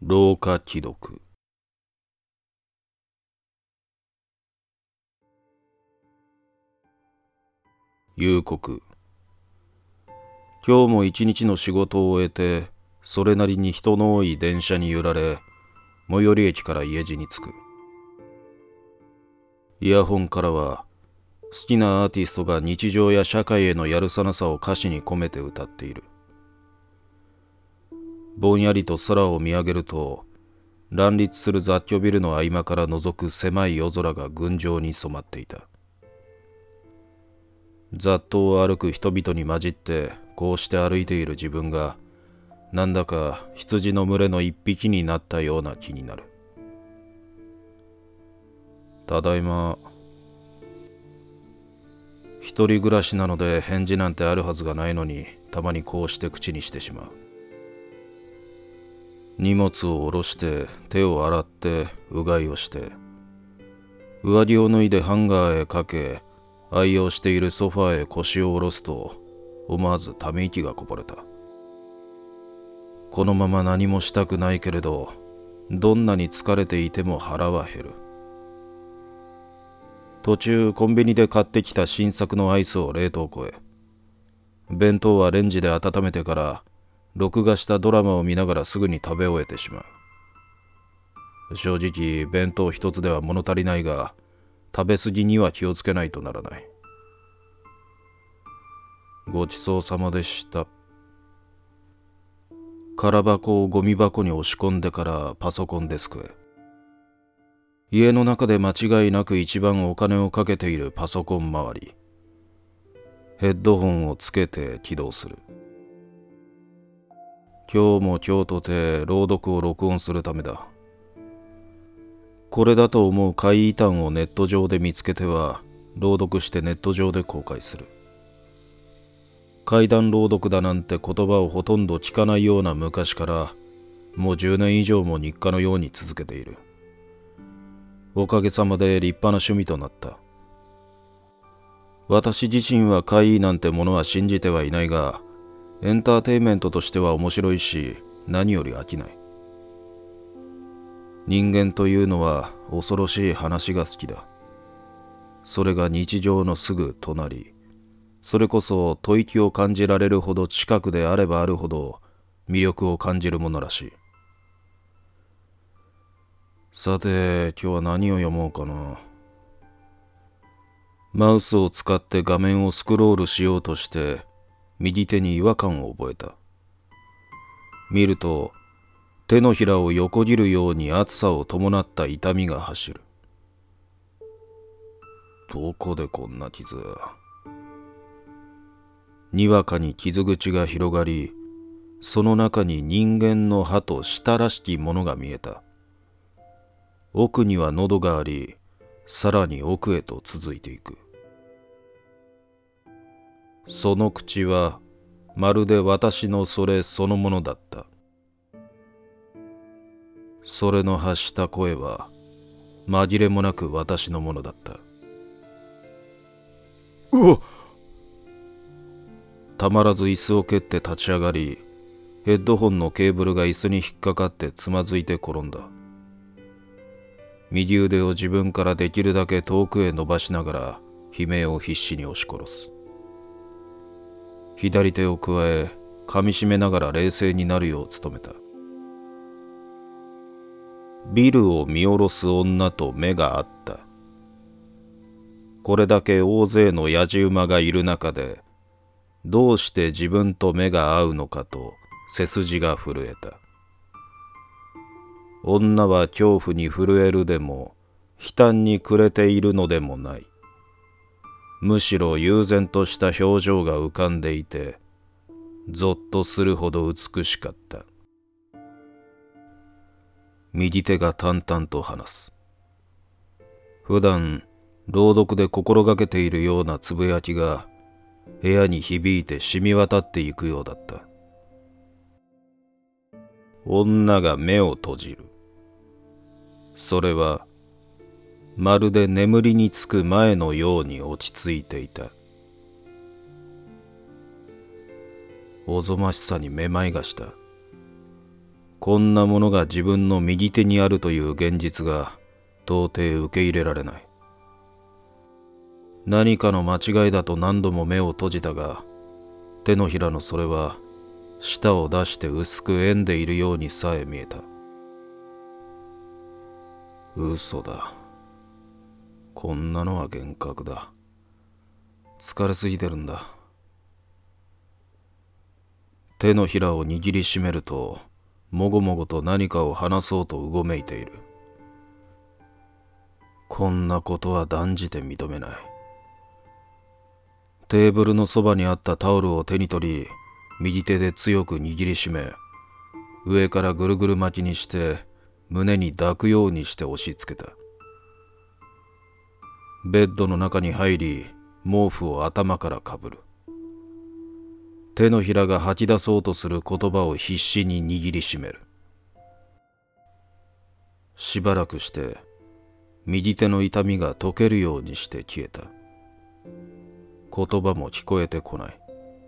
老化既読。夕刻。今日も一日の仕事を終えて、それなりに人の多い電車に揺られ、最寄り駅から家路に着く。イヤホンからは、好きなアーティストが日常や社会へのやるさなさを歌詞に込めて歌っている。ぼんやりと空を見上げると、乱立する雑居ビルの合間から覗く狭い夜空が群青に染まっていた。雑踏を歩く人々に混じってこうして歩いている自分が、なんだか羊の群れの一匹になったような気になる。ただいま。一人暮らしなので返事なんてあるはずがないのに、たまにこうして口にしてしまう。荷物を下ろして手を洗ってうがいをして、上着を脱いでハンガーへかけ、愛用しているソファーへ腰を下ろすと、思わずため息がこぼれた。このまま何もしたくないけれど、どんなに疲れていても腹は減る。途中コンビニで買ってきた新作のアイスを冷凍庫へ。弁当はレンジで温めてから、録画したドラマを見ながらすぐに食べ終えてしまう。正直弁当一つでは物足りないが、食べ過ぎには気をつけないとならない。ごちそうさまでした。空箱をゴミ箱に押し込んでからパソコンデスクへ。家の中で間違いなく一番お金をかけているパソコン周り。ヘッドホンをつけて起動する。今日も今日とて朗読を録音するためだ。これだと思う怪異譚をネット上で見つけては、朗読してネット上で公開する。怪談朗読だなんて言葉をほとんど聞かないような昔から、もう10年以上も日課のように続けている。おかげさまで立派な趣味となった。私自身は怪異なんてものは信じてはいないが、エンターテインメントとしては面白いし、何より飽きない。人間というのは恐ろしい話が好きだ。それが日常のすぐ隣、それこそ吐息を感じられるほど近くであればあるほど魅力を感じるものらしい。さて、今日は何を読もうかな。マウスを使って画面をスクロールしようとして、右手に違和感を覚えた。見ると、手のひらを横切るように熱さを伴った痛みが走る。どこでこんな傷？にわかに傷口が広がり、その中に人間の歯と舌らしきものが見えた。奥には喉があり、さらに奥へと続いていく。その口はまるで私のそれそのものだった。それの発した声は紛れもなく私のものだった。うわっ！たまらず椅子を蹴って立ち上がり、ヘッドホンのケーブルが椅子に引っかかってつまずいて転んだ。右腕を自分からできるだけ遠くへ伸ばしながら悲鳴を必死に押し殺す。左手を加え、噛みしめながら冷静になるよう努めた。ビルを見下ろす女と目が合った。これだけ大勢のやじ馬がいる中で、どうして自分と目が合うのかと背筋が震えた。女は恐怖に震えるでも、悲嘆に暮れているのでもない。むしろ悠然とした表情が浮かんでいて、ぞっとするほど美しかった。右手が淡々と話す。普段、朗読で心がけているようなつぶやきが、部屋に響いて染み渡っていくようだった。女が目を閉じる。それは、まるで眠りにつく前のように落ち着いていた。おぞましさにめまいがした。 こんなものが自分の右手にあるという現実が到底受け入れられない。何かの間違いだと何度も目を閉じたが、手のひらのそれは舌を出して薄く円んでいるようにさえ見えた。嘘だ。こんなのは幻覚だ。疲れすぎてるんだ。手のひらを握りしめると、もごもごと何かを話そうとうごめいている。こんなことは断じて認めない。テーブルのそばにあったタオルを手に取り、右手で強く握りしめ、上からぐるぐる巻きにして胸に抱くようにして押し付けた。ベッドの中に入り、毛布を頭からかぶる。手のひらが吐き出そうとする言葉を必死に握りしめる。しばらくして右手の痛みが溶けるようにして消えた。言葉も聞こえてこない。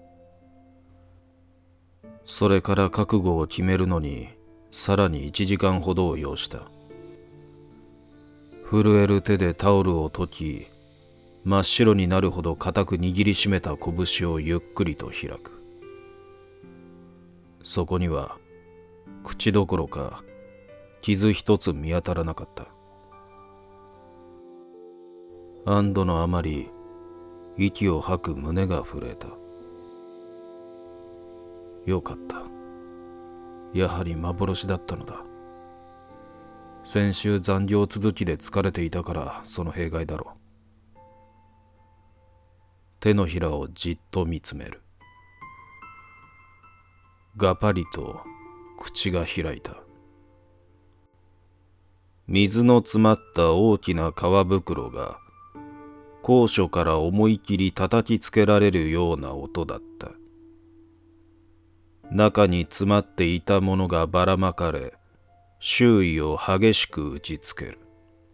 それから覚悟を決めるのにさらに1時間ほどを要した。震える手でタオルを解き、真っ白になるほど固く握りしめた拳をゆっくりと開く。そこには口どころか傷一つ見当たらなかった。安堵のあまり息を吐く胸が震えた。よかった。やはり幻だったのだ。先週残業続きで疲れていたからその弊害だろう。手のひらをじっと見つめる。がぱりと口が開いた。水の詰まった大きな革袋が高所から思い切り叩きつけられるような音だった。中に詰まっていたものがばらまかれ、周囲を激しく打ちつける。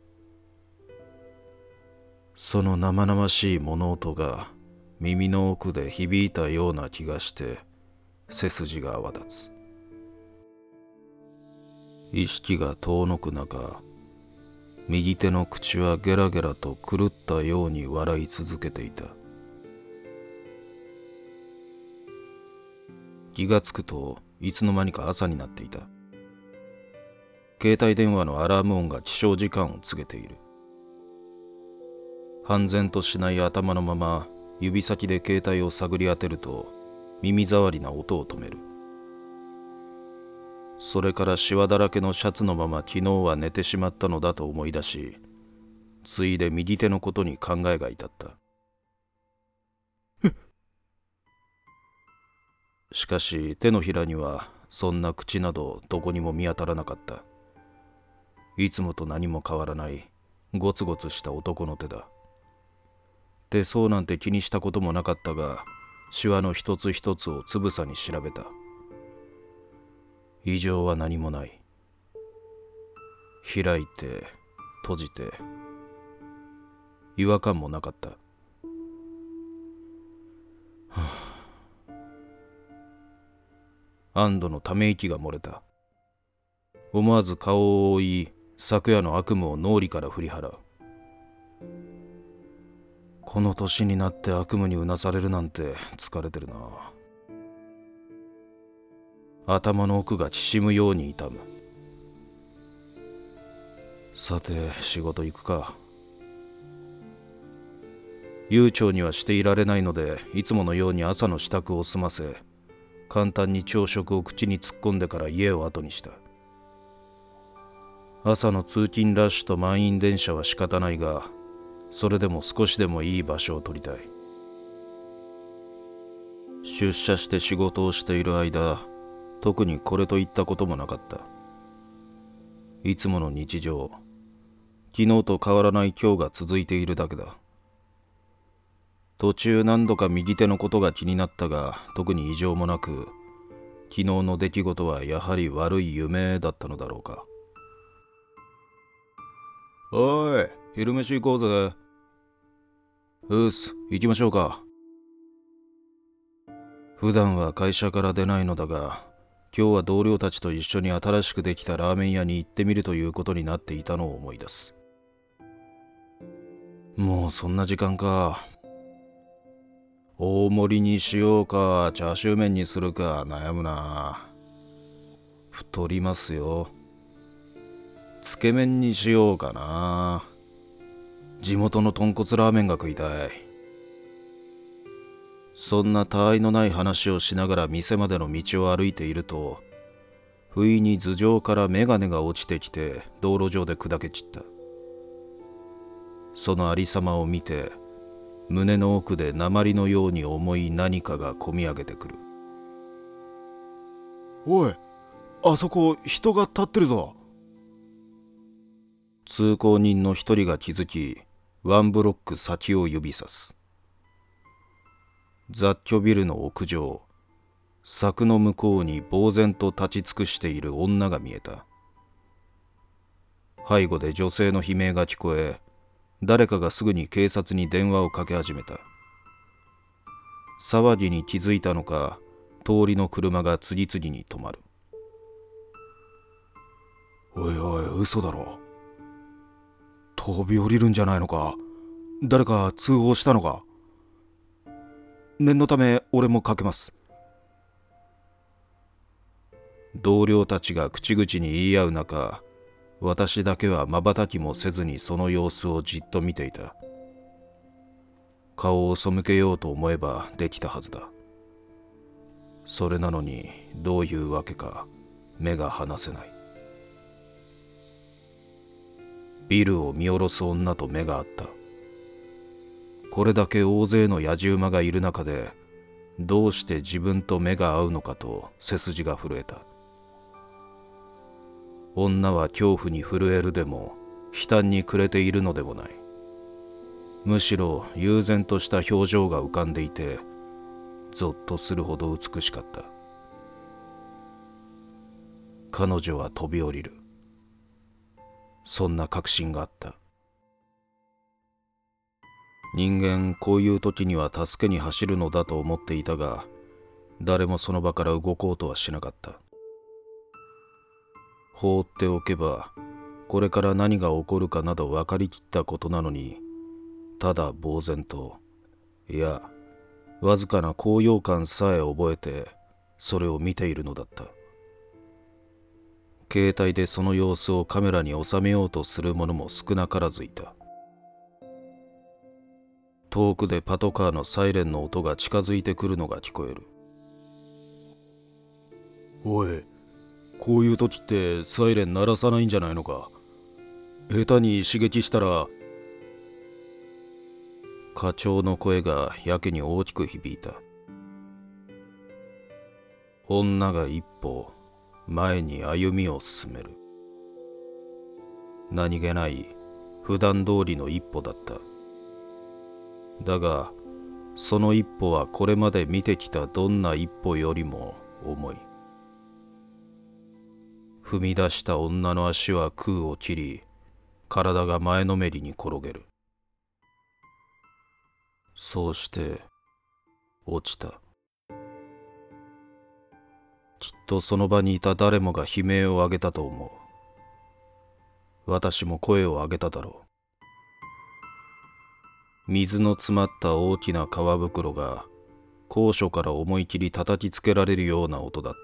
その生々しい物音が耳の奥で響いたような気がして背筋が泡立つ。意識が遠のく中、右手の口はゲラゲラと狂ったように笑い続けていた。気がつくといつの間にか朝になっていた。携帯電話のアラーム音が起床時間を告げている。半然としない頭のまま指先で携帯を探り当てると耳障りな音を止める。それからシワだらけのシャツのまま昨日は寝てしまったのだと思い出し、ついで右手のことに考えが至った。しかし手のひらにはそんな口などどこにも見当たらなかった。いつもと何も変わらないゴツゴツした男の手だ。手相なんて気にしたこともなかったが、シワの一つ一つをつぶさに調べた。異常は何もない。開いて閉じて違和感もなかった。安堵のため息が漏れた。思わず顔を覆い、昨夜の悪夢を脳裏から振り払う。この年になって悪夢にうなされるなんて疲れてるな。頭の奥がきしむように痛む。さて仕事行くか。悠長にはしていられないので、いつものように朝の支度を済ませ、簡単に朝食を口に突っ込んでから家を後にした。朝の通勤ラッシュと満員電車は仕方ないが、それでも少しでもいい場所を取りたい。出社して仕事をしている間、特にこれといったこともなかった。いつもの日常、昨日と変わらない今日が続いているだけだ。途中何度か右手のことが気になったが、特に異常もなく、昨日の出来事はやはり悪い夢だったのだろうか。おい、昼飯行こうぜ。行きましょうか。普段は会社から出ないのだが、 今日は同僚たちと一緒に新しくできたラーメン屋に行ってみるということになっていたのを思い出す。もうそんな時間か。大盛りにしようかチャーシュー麺にするか悩むな。太りますよ。つけ麺にしようかな。地元の豚骨ラーメンが食いたい。そんな他愛のない話をしながら店までの道を歩いていると、不意に頭上からメガネが落ちてきて道路上で砕け散った。そのありさまを見て、胸の奥で鉛のように重い何かがこみ上げてくる。 おい、あそこ人が立ってるぞ。 通行人の一人が気づき、ワンブロック先を指さす。雑居ビルの屋上、柵の向こうに呆然と立ち尽くしている女が見えた。背後で女性の悲鳴が聞こえ、誰かがすぐに警察に電話をかけ始めた。騒ぎに気づいたのか、通りの車が次々に止まる。 おいおい、嘘だろ。飛び降りるんじゃないのか。誰か通報したのか。念のため俺もかけます。 同僚たちが口々に言い合う中、私だけは瞬きもせずにその様子をじっと見ていた。顔を背けようと思えばできたはずだ。それなのにどういうわけか目が離せない。ビルを見下ろす女と目が合った。これだけ大勢の野獣馬がいる中で、どうして自分と目が合うのかと背筋が震えた。女は恐怖に震えるでも悲嘆に暮れているのでもない。むしろ悠然とした表情が浮かんでいて、ゾッとするほど美しかった。彼女は飛び降りる。そんな確信があった。人間こういう時には助けに走るのだと思っていたが、誰もその場から動こうとはしなかった。放っておけばこれから何が起こるかなど分かりきったことなのに、ただ呆然と、いやわずかな高揚感さえ覚えてそれを見ているのだった。携帯でその様子をカメラに収めようとする者も少なからずいた。遠くでパトカーのサイレンの音が近づいてくるのが聞こえる。 おい、こういう時ってサイレン鳴らさないんじゃないのか。下手に刺激したら。 課長の声がやけに大きく響いた。女が一歩前に歩みを進める。何気ない普段通りの一歩だった。だがその一歩はこれまで見てきたどんな一歩よりも重い。踏み出した女の足は空を切り、体が前のめりに転げる。そうして落ちた。きっとその場にいた誰もが悲鳴を上げたと思う。私も声を上げただろう。水の詰まった大きな革袋が高所から思い切り叩きつけられるような音だった。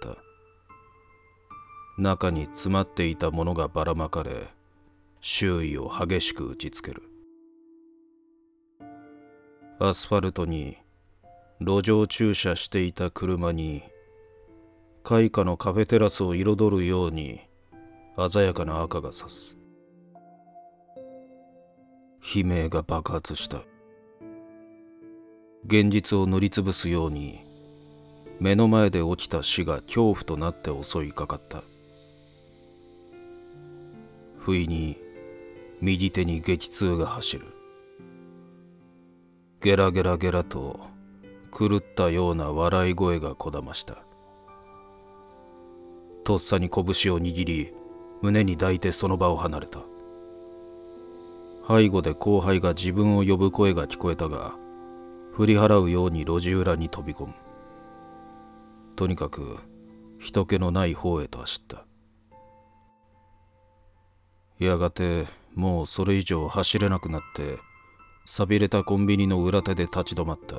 中に詰まっていたものがばらまかれ、周囲を激しく打ちつける。アスファルトに路上駐車していた車に、開花のカフェテラスを彩るように鮮やかな赤が差す。悲鳴が爆発した。現実を塗りつぶすように目の前で起きた死が恐怖となって襲いかかった。不意に右手に激痛が走る。ゲラゲラゲラと狂ったような笑い声がこだました。とっさに拳を握り、胸に抱いてその場を離れた。背後で後輩が自分を呼ぶ声が聞こえたが、振り払うように路地裏に飛び込む。とにかく人気のない方へと走った。やがてもうそれ以上走れなくなって寂れたコンビニの裏手で立ち止まった。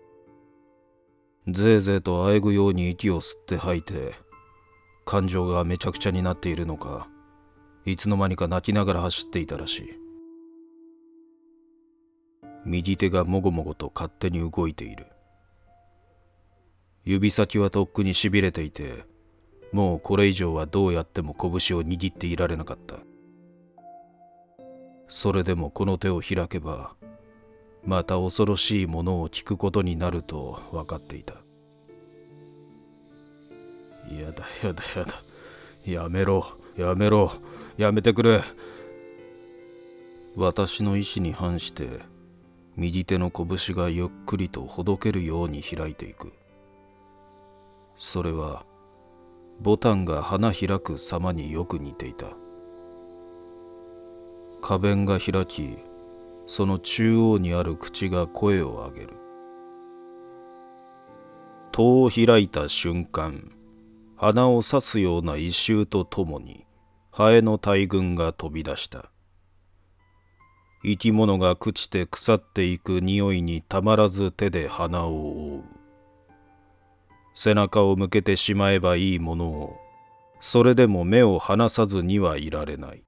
ぜいぜいとあえぐように息を吸って吐いて、感情がめちゃくちゃになっているのか、いつの間にか泣きながら走っていたらしい。右手がもごもごと勝手に動いている。指先はとっくにしびれていて、もうこれ以上はどうやっても拳を握っていられなかった。それでもこの手を開けば、また恐ろしいものを聞くことになると分かっていた。やだやだやだ。やめろ、やめろ、やめてくれ。私の意志に反して、右手の拳がゆっくりとほどけるように開いていく。それは、ボタンが花開く様によく似ていた。花弁が開き、その中央にある口が声を上げる。戸を開いた瞬間、鼻を刺すような異臭とともに、ハエの大群が飛び出した。生き物が朽ちて腐っていく匂いにたまらず手で鼻を覆う。背中を向けてしまえばいいものを、それでも目を離さずにはいられない。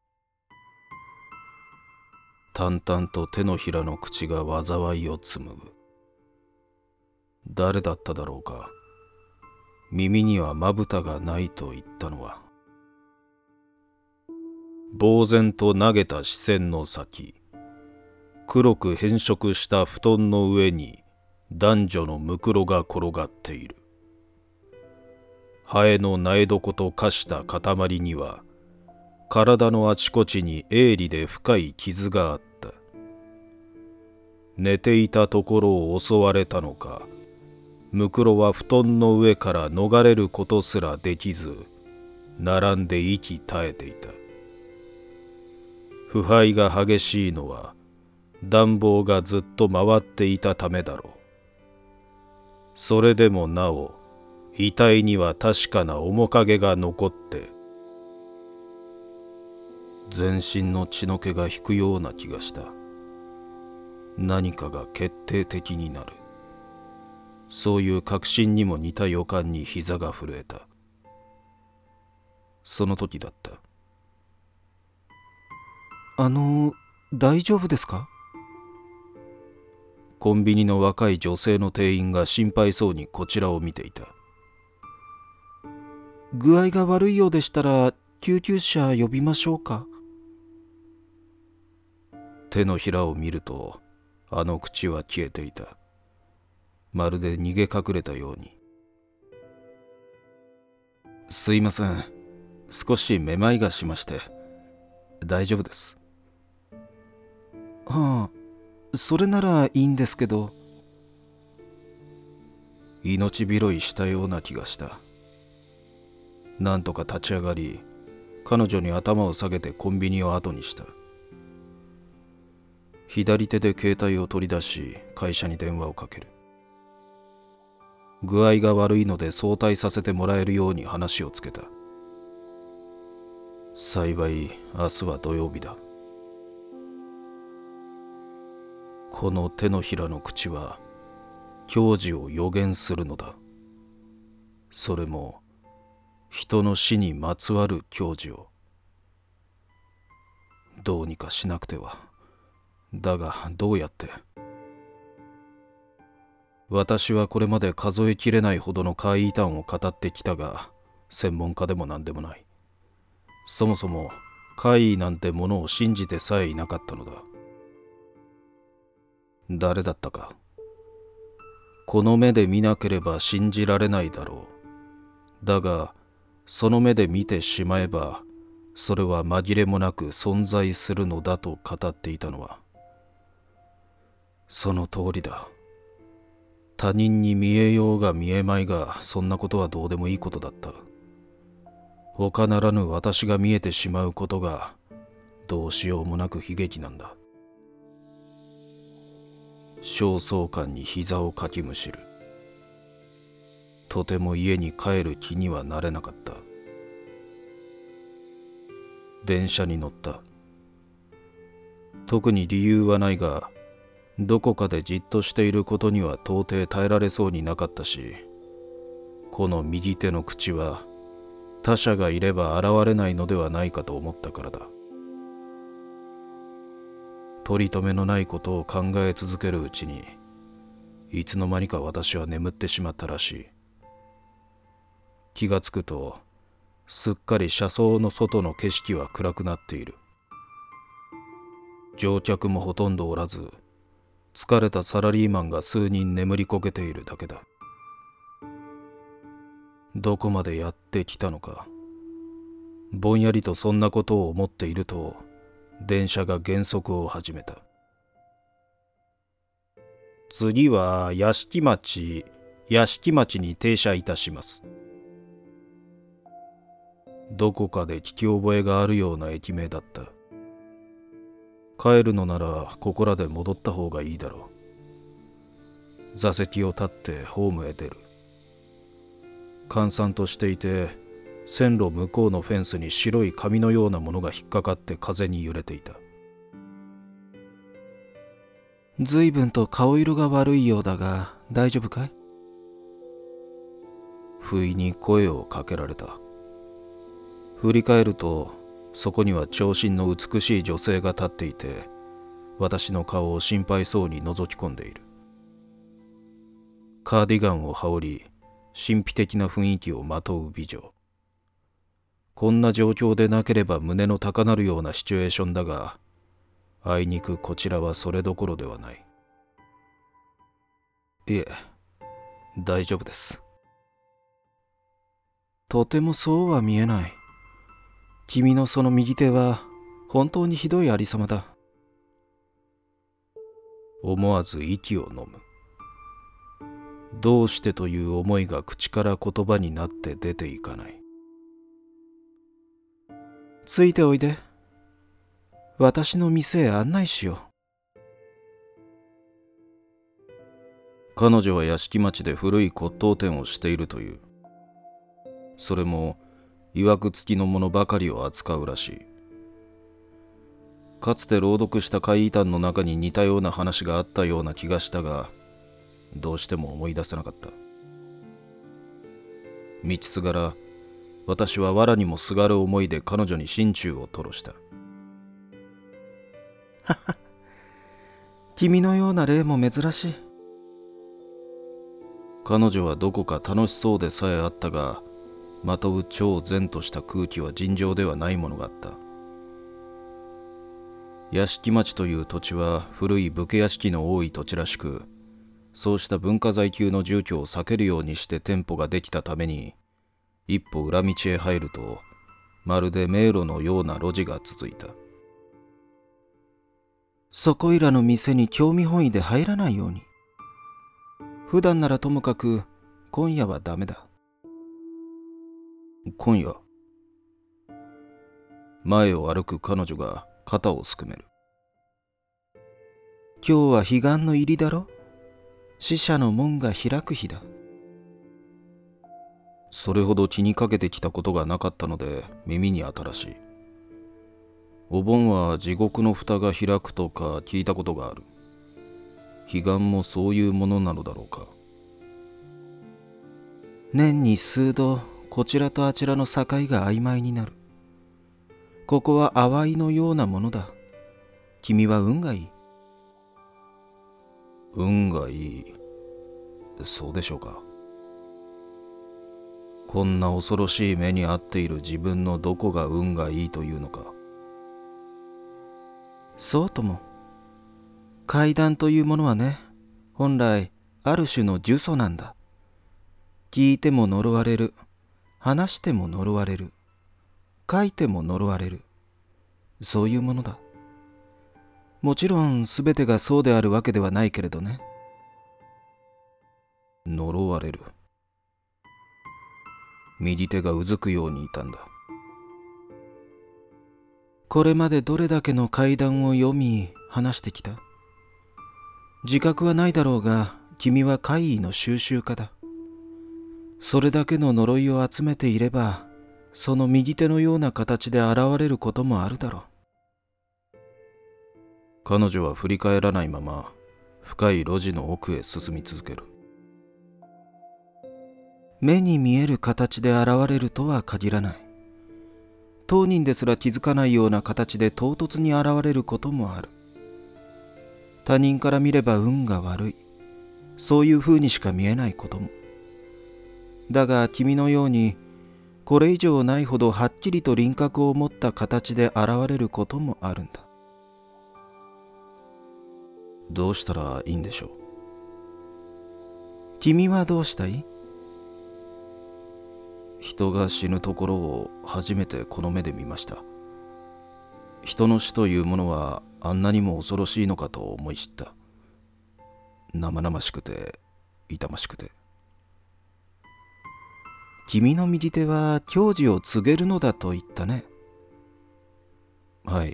淡々と手のひらの口が災いを紡ぐ。誰だっただろうか。耳にはまぶたがないと言ったのは。呆然と投げた視線の先、黒く変色した布団の上に男女のむくろが転がっている。ハエの苗床と化した塊には、体のあちこちに鋭利で深い傷があった。寝ていたところを襲われたのか、ムクロは布団の上から逃れることすらできず、並んで息絶えていた。腐敗が激しいのは、暖房がずっと回っていたためだろう。それでもなお、遺体には確かな面影が残って、全身の血の気が引くような気がした。何かが決定的になる。そういう確信にも似た予感に膝が震えた。その時だった。 大丈夫ですか？ コンビニの若い女性の店員が心配そうにこちらを見ていた。 具合が悪いようでしたら救急車呼びましょうか？ 手のひらを見ると、あの口は消えていた。まるで逃げ隠れたように。すいません。少しめまいがしまして。大丈夫です。 はあ、それならいいんですけど。 命拾いしたような気がした。なんとか立ち上がり、彼女に頭を下げてコンビニを後にした。左手で携帯を取り出し、会社に電話をかける。具合が悪いので早退させてもらえるように話をつけた。幸い明日は土曜日だ。この手のひらの口は矜持を予言するのだ。それも人の死にまつわる矜持を。どうにかしなくては。だがどうやって。私はこれまで数えきれないほどの怪異談を語ってきたが、専門家でも何でもない。そもそも怪異なんてものを信じてさえいなかったのだ。誰だったか。この目で見なければ信じられないだろう。だがその目で見てしまえば、それは紛れもなく存在するのだと語っていたのは、その通りだ。他人に見えようが見えまいが、そんなことはどうでもいいことだった。他ならぬ私が見えてしまうことがどうしようもなく悲劇なんだ。焦燥感に膝をかきむしる。 とても家に帰る気にはなれなかった。電車に乗った。特に理由はないが、どこかでじっとしていることには到底耐えられそうになかったし、この右手の口は他者がいれば現れないのではないかと思ったからだ。取り留めのないことを考え続けるうちに、いつの間にか私は眠ってしまったらしい。気がつくと、すっかり車窓の外の景色は暗くなっている。乗客もほとんどおらず、疲れたサラリーマンが数人眠りこけているだけだ。どこまでやってきたのか。ぼんやりとそんなことを思っていると、電車が減速を始めた。次は屋敷町に停車いたします。どこかで聞き覚えがあるような駅名だった。帰るのならここらで戻った方がいいだろう。座席を立ってホームへ出る。閑散としていて、線路向こうのフェンスに白い紙のようなものが引っかかって風に揺れていた。 ずいぶんと顔色が悪いようだが大丈夫かい？ 不意に声をかけられた。振り返ると、そこには長身の美しい女性が立っていて、私の顔を心配そうに覗き込んでいる。カーディガンを羽織り、神秘的な雰囲気をまとう美女。こんな状況でなければ胸の高鳴るようなシチュエーションだが、あいにくこちらはそれどころではない。いえ、大丈夫です。 とてもそうは見えない。君のその右手は本当にひどいありさまだ。 思わず息を飲む。どうしてという思いが口から言葉になって出ていかない。 ついておいで。私の店へ案内しよう。 彼女は屋敷町で古い骨董店をしているという。それも曰く付きのものばかりを扱うらしい。かつて朗読した怪異譚の中に似たような話があったような気がしたが、どうしても思い出せなかった。道すがら、私は藁にもすがる思いで彼女に心中を吐露した。 はは、君のような例も珍しい。 彼女はどこか楽しそうでさえあったが、まとう超然とした空気は尋常ではないものがあった。屋敷町という土地は古い武家屋敷の多い土地らしく、そうした文化財級の住居を避けるようにして店舗ができたために、一歩裏道へ入ると、まるで迷路のような路地が続いた。 そこいらの店に興味本位で入らないように。普段ならともかく、今夜はダメだ。 今夜。前を歩く彼女が肩をすくめる。 今日は彼岸の入りだろ。死者の門が開く日だ。 それほど気にかけてきたことがなかったので耳に新しい。お盆は地獄の蓋が開くとか聞いたことがある。彼岸もそういうものなのだろうか。 年に数度こちらとあちらの境が曖昧になる。ここは淡いのようなものだ。君は運がいい。 運がいい。そうでしょうか。こんな恐ろしい目に遭っている自分のどこが運がいいというのか。 そうとも。怪談というものはね、本来ある種の呪詛なんだ。聞いても呪われる。話しても呪われる。書いても呪われる。そういうものだ。もちろん全てがそうであるわけではないけれどね。 呪われる。右手がうずくように痛んだ。 これまでどれだけの怪談を読み話してきた？自覚はないだろうが、君は怪異の収集家だ。 それだけの呪いを集めていれば、その右手のような形で現れることもあるだろう。 彼女は振り返らないまま深い路地の奥へ進み続ける。 目に見える形で現れるとは限らない。当人ですら気づかないような形で唐突に現れることもある。他人から見れば運が悪い、そういう風にしか見えないことも。だが君のようにこれ以上ないほどはっきりと輪郭を持った形で現れることもあるんだ。 どうしたらいいんでしょう。 君はどうしたい？ 人が死ぬところを初めてこの目で見ました。人の死というものはあんなにも恐ろしいのかと思い知った。生々しくて痛ましくて。 君の右手は矜持を告げるのだと言ったね。 はい。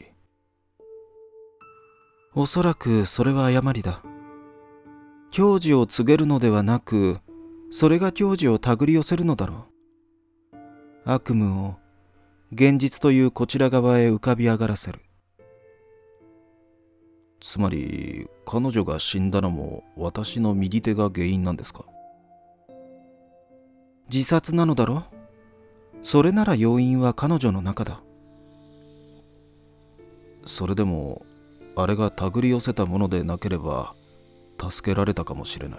おそらくそれは誤りだ。矜持を告げるのではなく、それが矜持を手繰り寄せるのだろう。悪夢を現実というこちら側へ浮かび上がらせる。 つまり彼女が死んだのも私の右手が原因なんですか？ 自殺なのだろ？それなら要因は彼女の中だ。 それでもあれが手繰り寄せたものでなければ助けられたかもしれない。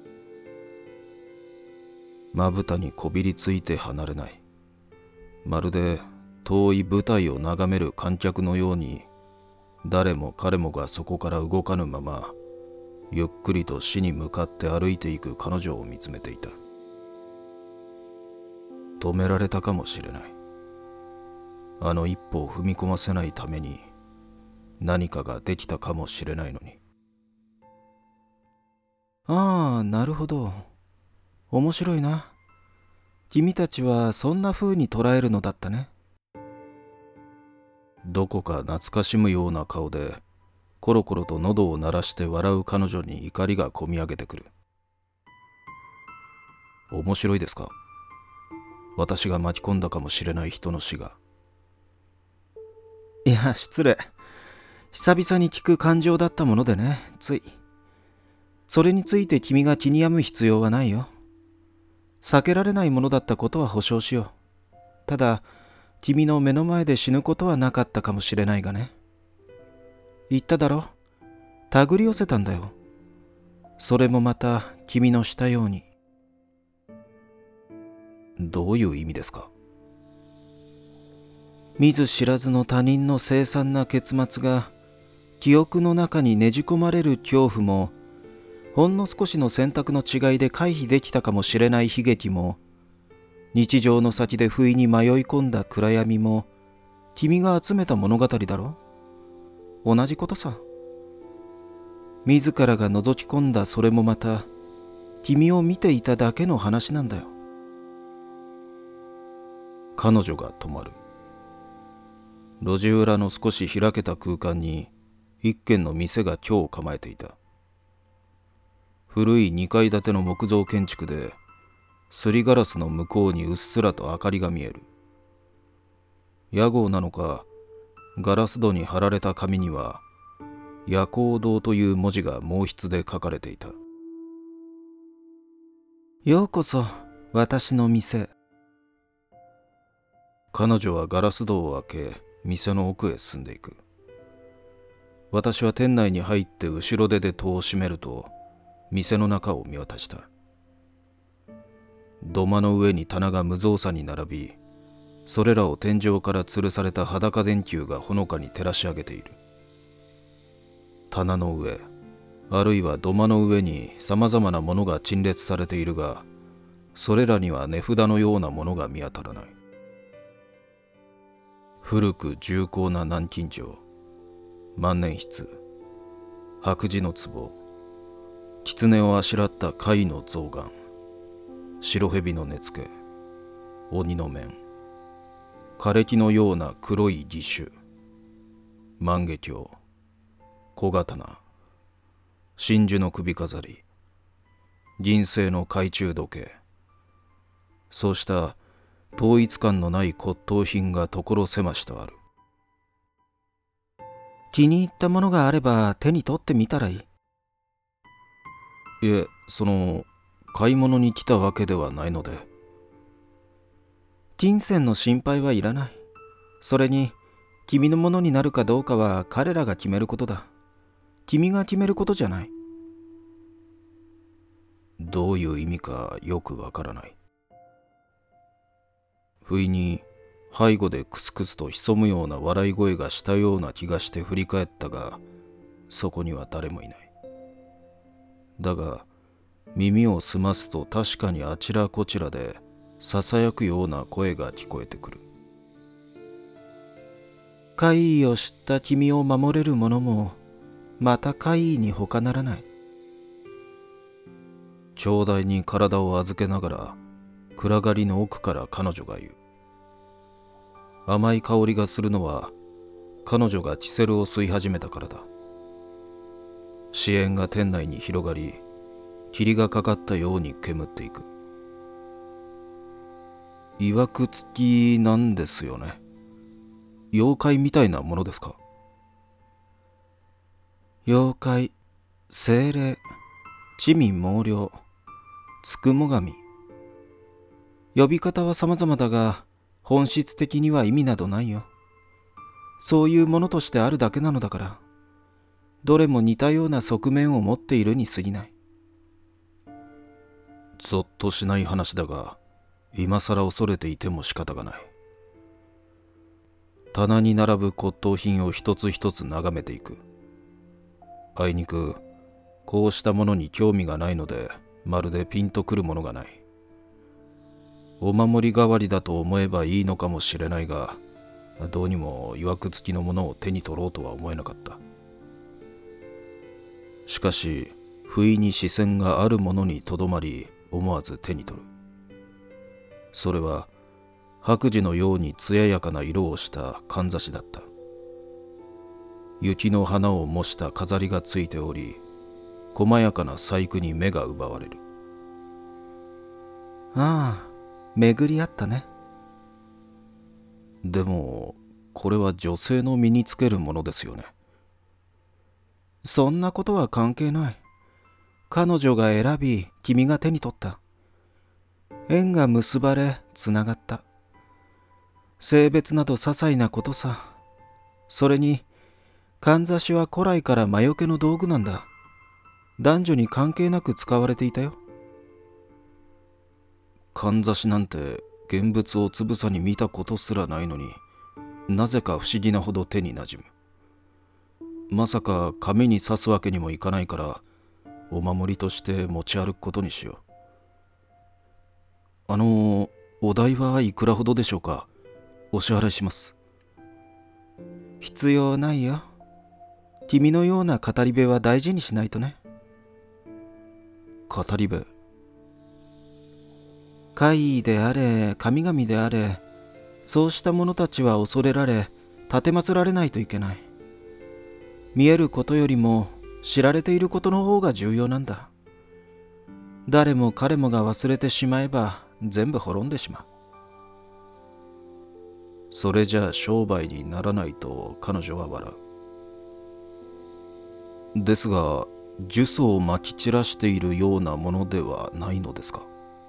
まぶたにこびりついて離れない。まるで遠い舞台を眺める観客のように、誰も彼もがそこから動かぬままゆっくりと死に向かって歩いていく彼女を見つめていた。止められたかもしれない。あの一歩を踏み込ませないために何かができたかもしれないのに。 ああ、なるほど。面白いな。君たちはそんな風に捉えるのだったね。 どこか懐かしむような顔でコロコロと喉を鳴らして笑う彼女に怒りがこみ上げてくる。面白いですか？私が巻き込んだかもしれない人の死が。 いや、失礼。久々に聞く感情だったものでね、つい。それについて君が気に病む必要はないよ。避けられないものだったことは保証しよう。ただ、君の目の前で死ぬことはなかったかもしれないがね。言っただろ。手繰り寄せたんだよ。それもまた君のしたように。 どういう意味ですか？ 見ず知らずの他人の凄惨な結末が記憶の中にねじ込まれる恐怖も、ほんの少しの選択の違いで回避できたかもしれない悲劇も、日常の先で不意に迷い込んだ暗闇も、君が集めた物語だろ。同じことさ。自らが覗き込んだそれもまた、君を見ていただけの話なんだよ。 彼女が止まる。路地裏の少し開けた空間に一軒の店が居を構えていた。古い2階建ての木造建築で、すりガラスの向こうにうっすらと明かりが見える。屋号なのか、ガラス戸に貼られた紙には夜光堂という文字が毛筆で書かれていた。 ようこそ私の店。 彼女はガラス戸を開け、店の奥へ進んでいく。私は店内に入って後ろ手で戸を閉めると、店の中を見渡した。土間の上に棚が無造作に並び、それらを天井から吊るされた裸電球がほのかに照らし上げている。棚の上、あるいは土間の上にさまざまなものが陳列されているが、それらには値札のようなものが見当たらない。古く重厚な南京錠、万年筆、白磁の壺、狐をあしらった貝の象眼、白蛇の根付け、鬼の面、枯れ木のような黒い義手、万華鏡、小刀、真珠の首飾り、銀製の懐中時計、 そうした統一感のない骨董品が所狭しとある。 気に入ったものがあれば手に取ってみたらいい。 いえ、買い物に来たわけではないので。 金銭の心配はいらない。それに、君のものになるかどうかは彼らが決めることだ。君が決めることじゃない。 どういう意味かよくわからない。不意に背後でクスクスと潜むような笑い声がしたような気がして振り返ったが、そこには誰もいない。だが耳を澄ますと確かにあちらこちらでささやくような声が聞こえてくる。 怪異を知った君を守れる者もまた怪異に他ならない。 長台に体を預けながら暗がりの奥から彼女が言う。甘い香りがするのは彼女がキセルを吸い始めたからだ。紫煙が店内に広がり、霧がかかったように煙っていく。いわくつきなんですよね。妖怪みたいなものですか？ 妖怪、精霊、地味猛量、つくも神。呼び方は様々だが、本質的には意味などないよ。そういうものとしてあるだけなのだから、どれも似たような側面を持っているに過ぎない。 ぞっとしない話だが、今更恐れていても仕方がない。棚に並ぶ骨董品を一つ一つ眺めていく。あいにくこうしたものに興味がないので、まるでピンとくるものがない。お守り代わりだと思えばいいのかもしれないが、どうにもいわくつきのものを手に取ろうとは思えなかった。しかし不意に視線があるものにとどまり、思わず手に取る。それは白磁のように艶やかな色をしたかんざしだった。雪の花を模した飾りがついており、細やかな細工に目が奪われる。 ああ、巡り合ったね。 でもこれは女性の身につけるものですよね。 そんなことは関係ない。彼女が選び、君が手に取った。縁が結ばれ、つながった。性別など些細なことさ。それに、かんざしは古来から魔除けの道具なんだ。男女に関係なく使われていたよ。 かんざしなんて現物をつぶさに見たことすらないのに、なぜか不思議なほど手になじむ。まさか髪に刺すわけにもいかないから、お守りとして持ち歩くことにしよう。お代はいくらほどでしょうか？お支払いします。 必要ないよ。君のような語り部は大事にしないとね。 語り部？ 怪異であれ、神々であれ、そうした者たちは恐れられ、奉られないといけない。見えることよりも知られていることの方が重要なんだ。誰も彼もが忘れてしまえば全部滅んでしまう。 それじゃあ商売にならないと彼女は笑う。ですが、呪詛をまき散らしているようなものではないのですか？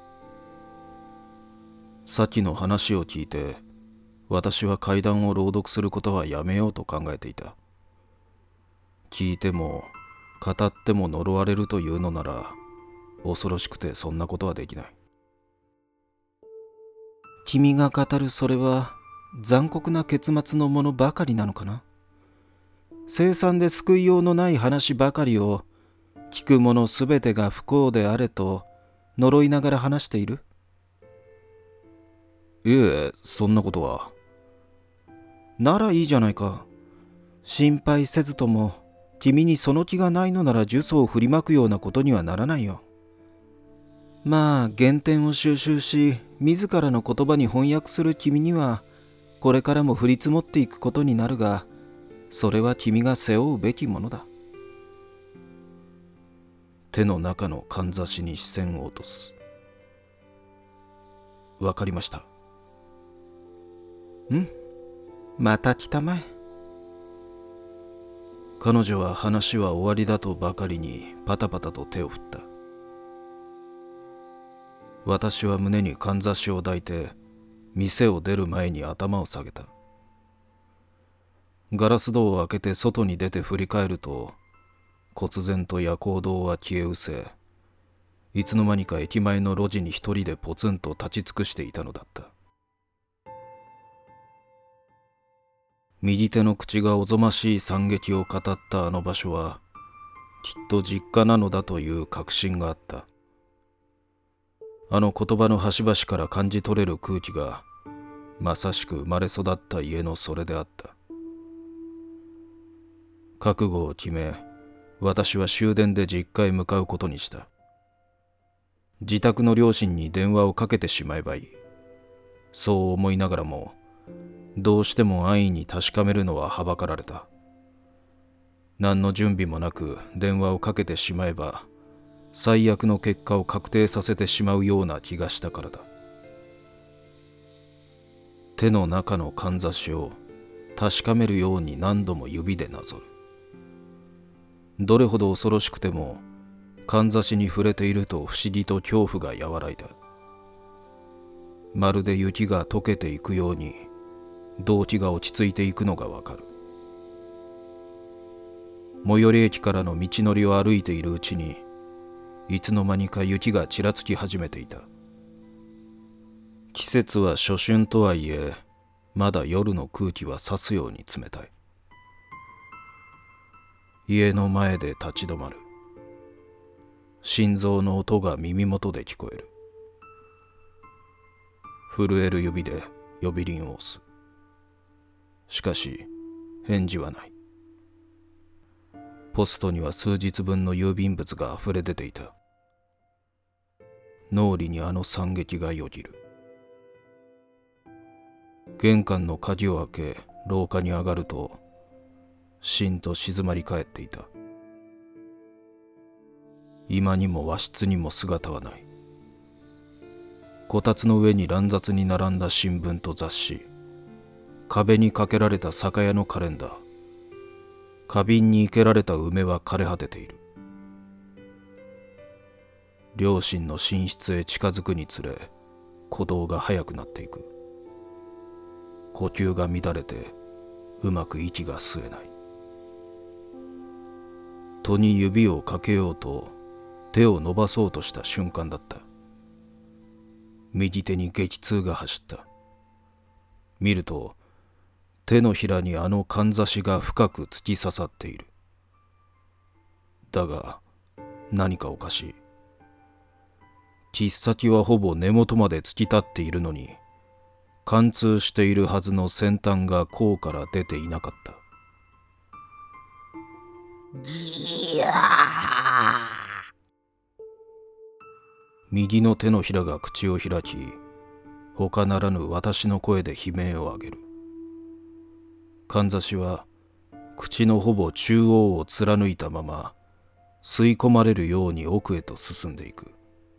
先の話を聞いて、私は怪談を朗読することはやめようと考えていた。聞いても語っても呪われるというのなら、恐ろしくてそんなことはできない。 君が語るそれは残酷な結末のものばかりなのかな。凄惨で救いようのない話ばかりを聞く者すべてが不幸であれと呪いながら話している。 いえ、そんなことは。 ならいいじゃないか。心配せずとも君にその気がないのなら呪詛を振りまくようなことにはならないよ。まあ原点を収集し自らの言葉に翻訳する君にはこれからも降り積もっていくことになるが、それは君が背負うべきものだ。 手の中のかんざしに視線を落とす。 わかりました。 また来たまえ。 彼女は話は終わりだとばかりにパタパタと手を振った。私は胸にかんざしを抱いて店を出る前に頭を下げた。ガラス戸を開けて外に出て振り返ると、忽然と夜光灯は消え失せ、いつの間にか駅前の路地に一人でポツンと立ち尽くしていたのだった。右手の口がおぞましい惨劇を語ったあの場所は、きっと実家なのだという確信があった。あの言葉の端々から感じ取れる空気が、まさしく生まれ育った家のそれであった。覚悟を決め、私は終電で実家へ向かうことにした。自宅の両親に電話をかけてしまえばいい。そう思いながらも、どうしても安易に確かめるのははばかられた。何の準備もなく電話をかけてしまえば、最悪の結果を確定させてしまうような気がしたからだ。手の中のかんざしを確かめるように何度も指でなぞる。どれほど恐ろしくても、かんざしに触れていると不思議と恐怖が和らいだ。まるで雪が溶けていくように、動悸が落ち着いていくのがわかる。最寄り駅からの道のりを歩いているうちに、いつの間にか雪がちらつき始めていた。季節は初春とはいえ、まだ夜の空気は刺すように冷たい。家の前で立ち止まる。心臓の音が耳元で聞こえる。震える指で呼び鈴を押す。しかし返事はない。ポストには数日分の郵便物があふれ出ていた。脳裏にあの惨劇がよぎる。玄関の鍵を開け廊下に上がると、しんと静まり返っていた。居間にも和室にも姿はない。こたつの上に乱雑に並んだ新聞と雑誌、壁にかけられた酒屋のカレンダー、花瓶に生けられた梅は枯れ果てている。両親の寝室へ近づくにつれ、鼓動が速くなっていく。呼吸が乱れて、うまく息が吸えない。戸に指をかけようと、手を伸ばそうとした瞬間だった。右手に激痛が走った。見ると、手のひらにあのかんざしが深く突き刺さっている。だが、何かおかしい。切っ先はほぼ根元まで突き立っているのに、貫通しているはずの先端が甲から出ていなかった。右の手のひらが口を開き、他ならぬ私の声で悲鳴を上げる。かんざしは口のほぼ中央を貫いたまま、吸い込まれるように奥へと進んでいく。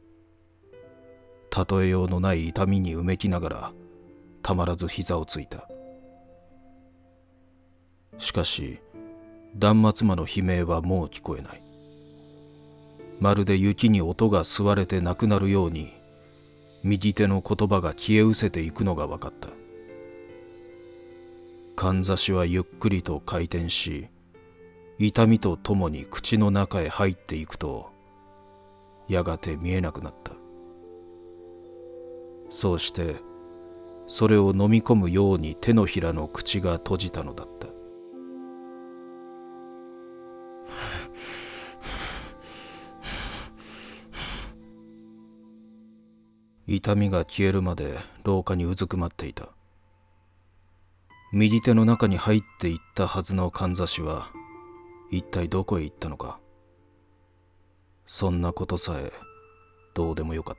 例えようのない痛みにうめきながら、たまらず膝をついた。しかし、断末魔の悲鳴はもう聞こえない。まるで雪に音が吸われてなくなるように、右手の言葉が消え失せていくのが分かった。かんざしはゆっくりと回転し、痛みとともに口の中へ入っていくと、やがて見えなくなった。そうして、それを飲み込むように手のひらの口が閉じたのだった。痛みが消えるまで廊下にうずくまっていた。右手の中に入っていったはずのかんざしは一体どこへ行ったのか。そんなことさえどうでもよかった。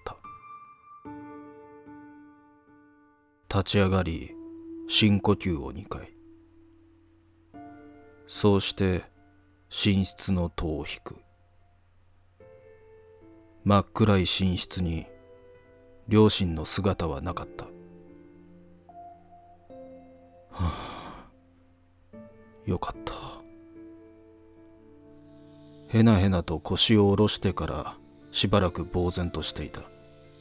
立ち上がり深呼吸を2回。そうして寝室の戸を引く。真っ暗い寝室に両親の姿はなかった。よかった。へなへなと腰を下ろしてからしばらく呆然としていた。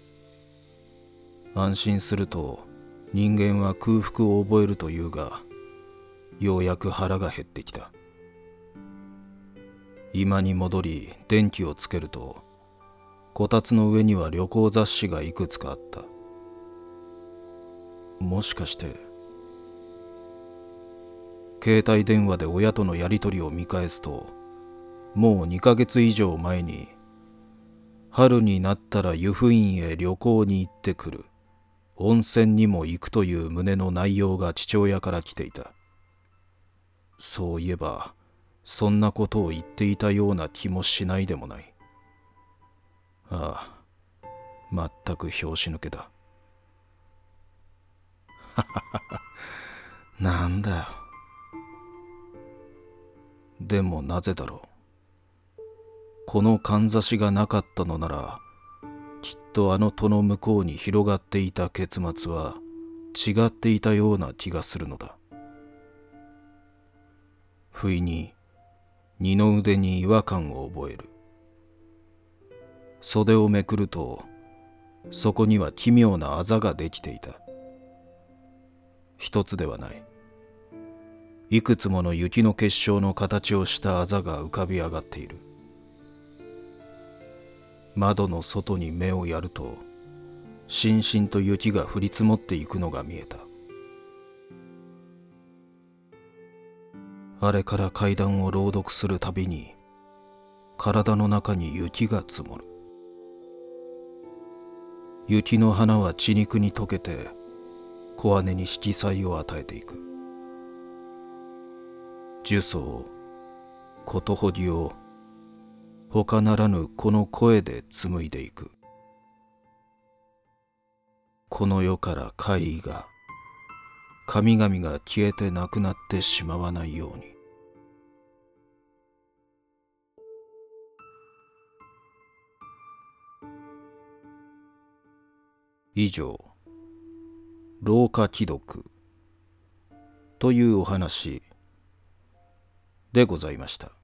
安心すると人間は空腹を覚えるというが、ようやく腹が減ってきた。居間に戻り電気をつけると、こたつの上には旅行雑誌がいくつかあった。もしかして携帯電話で親とのやりとりを見返すと、もう2ヶ月以上前に春になったら湯布院へ旅行に行ってくる、温泉にも行くという旨の内容が父親から来ていた。そういえばそんなことを言っていたような気もしないでもない。ああ、全く拍子抜けだ。 なんだよ。 でもなぜだろう。このかんざしがなかったのなら、きっとあの戸の向こうに広がっていた結末は違っていたような気がするのだ。不意に二の腕に違和感を覚える。袖をめくると、そこには奇妙なあざができていた。一つではない。いくつもの雪の結晶の形をしたあざが浮かび上がっている。窓の外に目をやると、しんしんと雪が降り積もっていくのが見えた。あれから階段を朗読するたびに、体の中に雪が積もる。雪の花は血肉に溶けて、小姉に色彩を与えていく。呪詛、ことほぎを他ならぬこの声で紡いでいく。この世から怪異が、神々が消えてなくなってしまわないように。以上、廊下奇読というお話でございました。